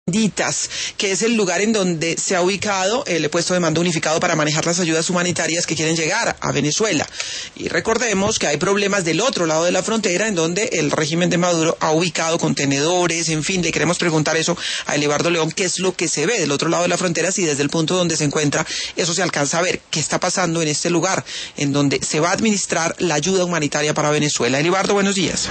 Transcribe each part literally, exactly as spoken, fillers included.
Tienditas, que es el lugar en donde se ha ubicado el puesto de mando unificado para manejar las ayudas humanitarias que quieren llegar a Venezuela. Y recordemos que hay problemas del otro lado de la frontera, en donde el régimen de Maduro ha ubicado contenedores, en fin, le queremos preguntar eso a Elibardo León, qué es lo que se ve del otro lado de la frontera, si desde el punto donde se encuentra eso se alcanza a ver, qué está pasando en este lugar, en donde se va a administrar la ayuda humanitaria para Venezuela. Elibardo, buenos días.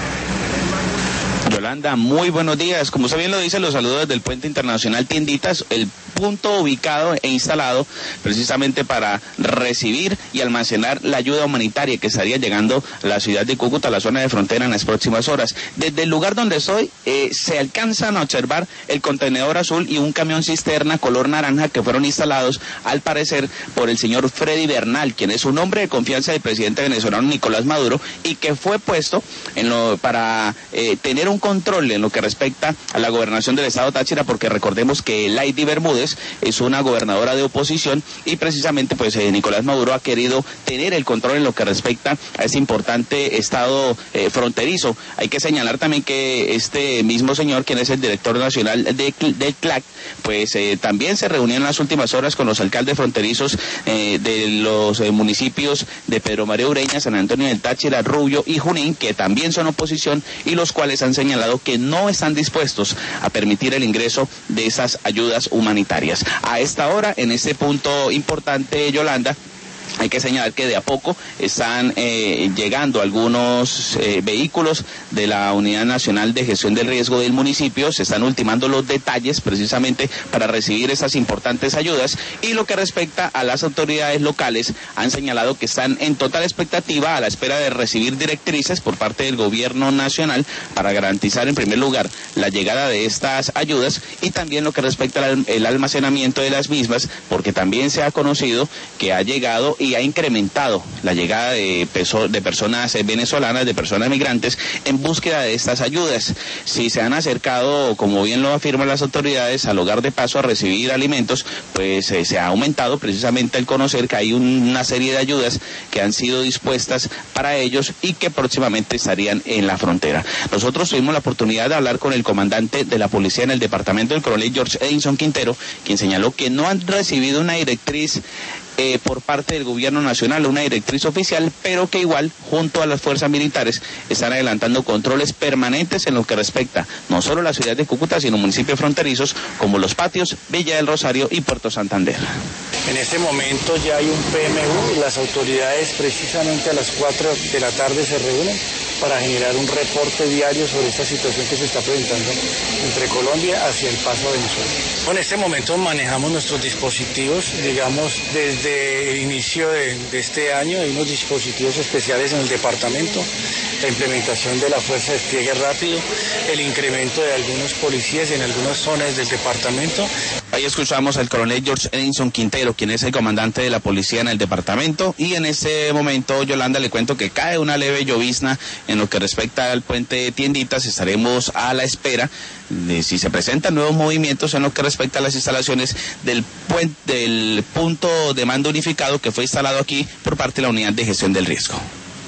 Yolanda, muy buenos días. Como usted bien lo dice, los saludos desde el Puente Internacional Tienditas, el punto ubicado e instalado precisamente para recibir y almacenar la ayuda humanitaria que estaría llegando a la ciudad de Cúcuta, a la zona de frontera, en las próximas horas. Desde el lugar donde estoy, eh, se alcanzan a observar el contenedor azul y un camión cisterna color naranja que fueron instalados, al parecer, por el señor Freddy Bernal, quien es un hombre de confianza del presidente venezolano Nicolás Maduro, y que fue puesto en lo, para eh, tener un control en lo que respecta a la gobernación del estado Táchira, porque recordemos que Lady Bermúdez es una gobernadora de oposición y precisamente pues eh, Nicolás Maduro ha querido tener el control en lo que respecta a este importante estado eh, fronterizo. Hay que señalar también que este mismo señor, quien es el director nacional de, del C L A C, pues eh, también se reunió en las últimas horas con los alcaldes fronterizos eh, de los eh, municipios de Pedro María Ureña, San Antonio del Táchira, Rubio y Junín, que también son oposición y los cuales han señalado que no están dispuestos a permitir el ingreso de esas ayudas humanitarias. A esta hora, en este punto importante, Yolanda, hay que señalar que de a poco están eh, llegando algunos eh, vehículos de la Unidad Nacional de Gestión del Riesgo del municipio, se están ultimando los detalles precisamente para recibir esas importantes ayudas, y lo que respecta a las autoridades locales, han señalado que están en total expectativa a la espera de recibir directrices por parte del gobierno nacional para garantizar en primer lugar la llegada de estas ayudas, y también lo que respecta al el almacenamiento de las mismas, porque también se ha conocido que ha llegado y ha incrementado la llegada de, peso, de personas venezolanas, de personas migrantes, en búsqueda de estas ayudas. Si se han acercado, como bien lo afirman las autoridades, al hogar de paso a recibir alimentos, pues eh, se ha aumentado precisamente el conocer que hay un, una serie de ayudas que han sido dispuestas para ellos y que próximamente estarían en la frontera. Nosotros tuvimos la oportunidad de hablar con el comandante de la policía en el departamento, el coronel George Edinson Quintero, quien señaló que no han recibido una directriz Eh, por parte del gobierno nacional, una directriz oficial, pero que igual, junto a las fuerzas militares, están adelantando controles permanentes en lo que respecta no solo a la ciudad de Cúcuta, sino municipios fronterizos como Los Patios, Villa del Rosario y Puerto Santander. En este momento ya hay un P M U y las autoridades precisamente a las cuatro de la tarde se reúnen para generar un reporte diario sobre esta situación que se está presentando entre Colombia hacia el paso a Venezuela. En este momento manejamos nuestros dispositivos, digamos, desde el inicio de, de este año hay unos dispositivos especiales en el departamento, la implementación de la fuerza de despliegue rápido, el incremento de algunos policías en algunas zonas del departamento. Ahí escuchamos al coronel George Edinson Quintero, quien es el comandante de la policía en el departamento, y en este momento, Yolanda, le cuento que cae una leve llovizna en lo que respecta al puente de Tienditas. Estaremos a la espera de si se presentan nuevos movimientos en lo que respecta a las instalaciones del puente, del punto de mando unificado que fue instalado aquí por parte de la Unidad de Gestión del Riesgo.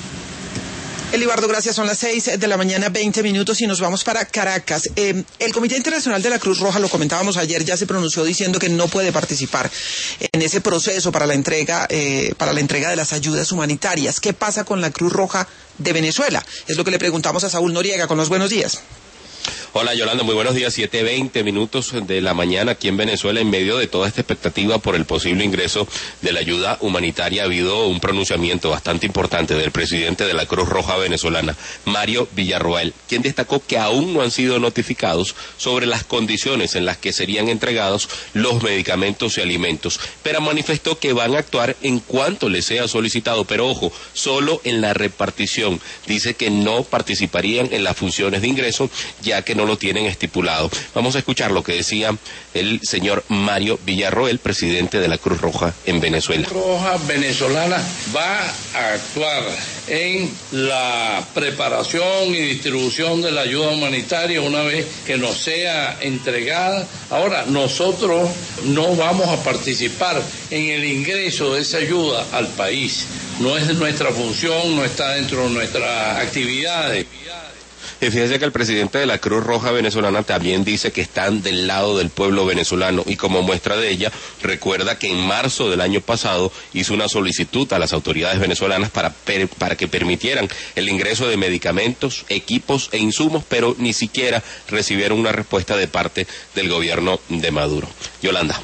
Elibardo, gracias. Son las seis de la mañana, veinte minutos, y nos vamos para Caracas. Eh, el Comité Internacional de la Cruz Roja, lo comentábamos ayer, ya se pronunció diciendo que no puede participar en ese proceso para la entrega, eh, para la entrega de las ayudas humanitarias. ¿Qué pasa con la Cruz Roja de Venezuela? Es lo que le preguntamos a Saúl Noriega. Con los buenos días. Hola Yolanda, muy buenos días. Siete veinte minutos de la mañana aquí en Venezuela. En medio de toda esta expectativa por el posible ingreso de la ayuda humanitaria, ha habido un pronunciamiento bastante importante del presidente de la Cruz Roja venezolana, Mario Villarroel, quien destacó que aún no han sido notificados sobre las condiciones en las que serían entregados los medicamentos y alimentos, pero manifestó que van a actuar en cuanto les sea solicitado, pero ojo, solo en la repartición. Dice que no participarían en las funciones de ingreso, ya que no lo tienen estipulado. Vamos a escuchar lo que decía el señor Mario Villarroel, presidente de la Cruz Roja en Venezuela. La Cruz Roja venezolana va a actuar en la preparación y distribución de la ayuda humanitaria una vez que nos sea entregada. Ahora, nosotros no vamos a participar en el ingreso de esa ayuda al país. No es nuestra función, no está dentro de nuestras actividades. Y fíjese que el presidente de la Cruz Roja venezolana también dice que están del lado del pueblo venezolano, y como muestra de ella, recuerda que en marzo del año pasado hizo una solicitud a las autoridades venezolanas para, per, para que permitieran el ingreso de medicamentos, equipos e insumos, pero ni siquiera recibieron una respuesta de parte del gobierno de Maduro. Yolanda.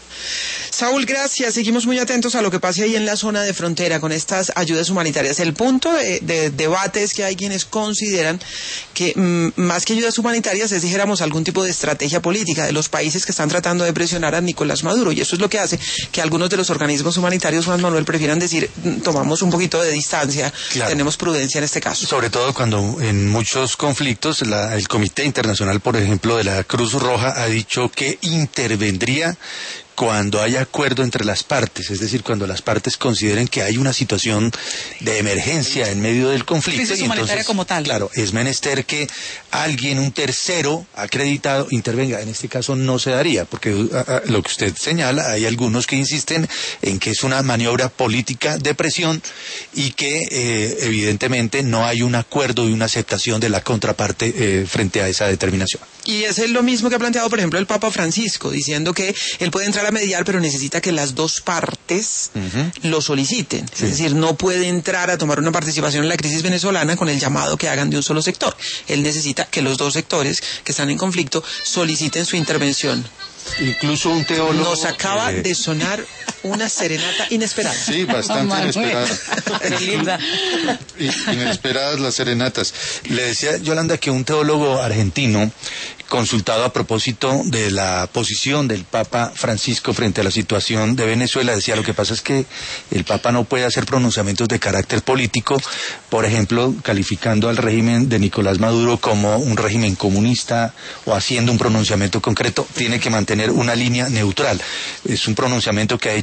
Saúl, gracias. Seguimos muy atentos a lo que pase ahí en la zona de frontera con estas ayudas humanitarias. El punto de, de debate es que hay quienes consideran que mm, más que ayudas humanitarias es, dijéramos, algún tipo de estrategia política de los países que están tratando de presionar a Nicolás Maduro, y eso es lo que hace que algunos de los organismos humanitarios, Juan Manuel, prefieran decir, tomamos un poquito de distancia, claro, tenemos prudencia en este caso. Sobre todo cuando en muchos conflictos la, el Comité Internacional, por ejemplo, de la Cruz Roja ha dicho que intervendría cuando haya acuerdo entre las partes, es decir, cuando las partes consideren que hay una situación de emergencia en medio del conflicto. Crisis y humanitaria entonces, como tal. Claro, es menester que alguien, un tercero acreditado, intervenga. En este caso no se daría, porque a, a, lo que usted señala, hay algunos que insisten en que es una maniobra política de presión y que eh, evidentemente no hay un acuerdo y una aceptación de la contraparte eh, frente a esa determinación. Y ese es lo mismo que ha planteado, por ejemplo, el Papa Francisco, diciendo que él puede entrar a mediar, pero necesita que las dos partes uh-huh. lo soliciten. Sí. Es decir, no puede entrar a tomar una participación en la crisis venezolana con el llamado que hagan de un solo sector. Él necesita que los dos sectores que están en conflicto soliciten su intervención. Incluso un teólogo... Nos acaba eh... de sonar una serenata inesperada. Sí, bastante oh, inesperada. Pero linda. Inesperadas las serenatas. Le decía Yolanda que un teólogo argentino, consultado a propósito de la posición del Papa Francisco frente a la situación de Venezuela, decía, lo que pasa es que el Papa no puede hacer pronunciamientos de carácter político, por ejemplo, calificando al régimen de Nicolás Maduro como un régimen comunista o haciendo un pronunciamiento concreto. Tiene que mantener una línea neutral. Es un pronunciamiento que ha hecho